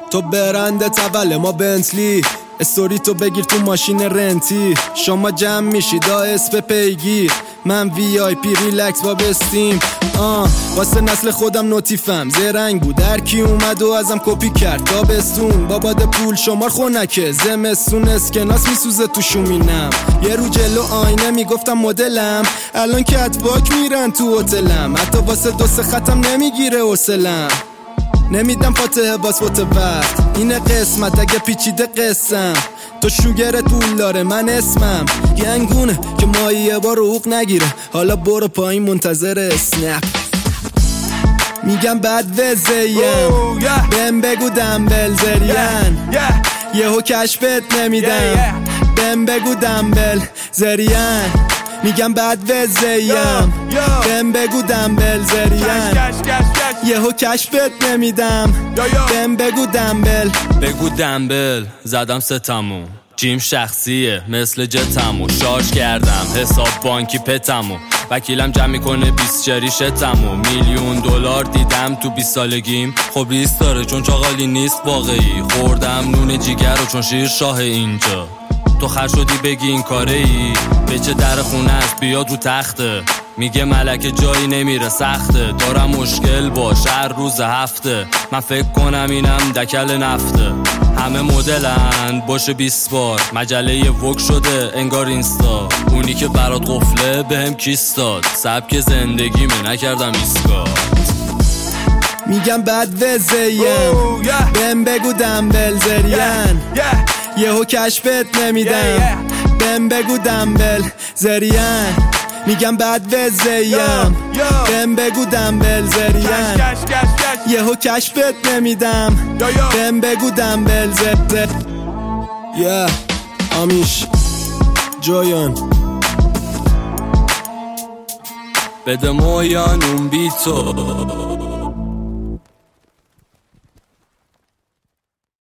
تو برنده تول ما بنتلی، استوری تو بگیر تو ماشین رنتی. شما جمع میشید اسب پیگیر، من وی آی پی ریلکس با بستیم. واسه نسل خودم نوتیفم زرنگ بود، هر کی اومد و ازم کپی کرد. تابستون با باد پول شمار خونکه، زمستون اسکناس میسوزه تو شومینم. یه رو جلو آینه میگفتم مدلم، الان کتباک میرن تو هتلم. حتی واسه دو سه خطم نمیگیره حوصلم، نمیدم فاتحه باز فوت وقت. اینه قسمت اگه پیچیده قسم، تو شوگر طول داره من اسمم گنگونه که مایی یه بار حقوق نگیره. حالا برو پایین منتظر اسنپ. میگم بد وزیم بهم بگو دنبل زرین، یهو کشفت نمیدم بهم بگو دنبل زرین. میگم بد وزیم بهم بگو دنبل زرین، یهو کشفت نمیدم بهم بگو دنبل. بگو دنبل زدم ستمو، جیم شخصیه مثل جتمو. شارژ کردم حساب بانکی پتمو، وکیلم جمع میکنه 20 شریشتمو. $1,000,000 دیدم تو 20 سالگیم، خب ریست داره چون چاقالی نیست واقعی. خوردم نون جیگر رو چون شیر شاه اینجا. تو خر شدی بگی این کاره ای، بچه در خونه است بیاد رو تخته. میگه ملکه جایی نمیره سخته، دارم مشکل باش هر روز هفته. من فکر کنم اینم دکل نفته. همه مدلن باشه 20 بار، مجله وک شده انگار اینستا. اونی که برات قفله بهم کیس داد، سبک زندگیمه نکردم ایسکا. میگم بد وزیم بهم بگو دنبل زرین، یهو کشفت نمیدم بهم بگو دنبل زرین. میگم بد وزیم بهم بگو دنبل زرین، یهو کشفت نمیدم بهم بگو دنبل زرین. آمیش جویان بده مویان اون بی تو.